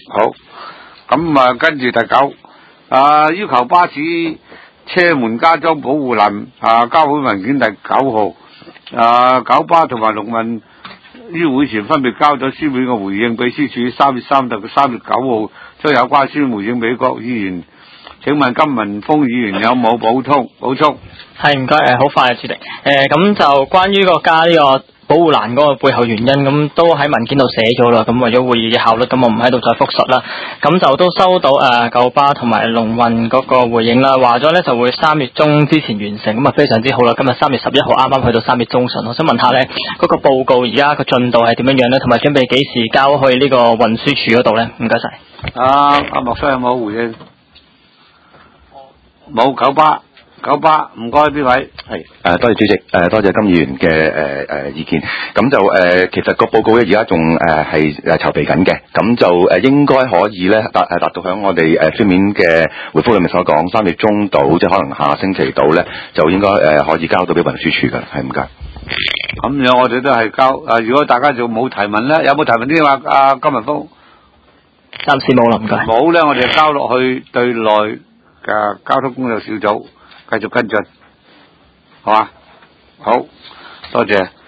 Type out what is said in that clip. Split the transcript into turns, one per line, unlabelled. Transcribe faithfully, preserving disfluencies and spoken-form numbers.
好，咁啊，跟住第九，啊，要求巴士車門加裝保護欄啊，交會文件第九號，啊，九巴同埋龍運於會前分別交咗書面嘅回應，秘書處三月三日、三月九號將有關書面回應俾各議員。請問金文峰議員有冇補充補充？
係唔該，誒好快啊，主席。誒咁就關於個加呢個保護欄嗰個背後原因，咁都喺文件度寫咗啦。咁為咗會議嘅效率，咁我唔喺度再複述啦。咁就都收到誒九巴同埋龍運嗰個回應啦，話咗咧就會三月中之前完成，咁啊非常之好啦。今日三月十一號啱啱去到三月中旬，我想問下咧嗰個報告而家個進度係點樣樣咧，同埋準備幾時交去呢個運輸署嗰度咧？唔該晒。
啊，阿莫生有冇回應？冇，九巴。九巴，唔該邊位？
係誒，多謝主席，誒多謝金議員嘅誒誒意見。咁就誒、呃，其實個報告咧而家仲誒係誒籌備緊嘅，咁就誒應該可以咧達誒達到響我哋誒書面嘅回覆裏面所講，三月中到，即係可能下星期到咧，就應該誒可以交到俾運輸署噶啦，係唔該。
咁樣我哋都係交誒，如果大家仲冇提問咧，有冇提問啲話？阿金文峰，
暫時冇啦，唔該。
冇咧，我哋交落去對內嘅交通工作小組繼續跟進，好嘛？好，多謝。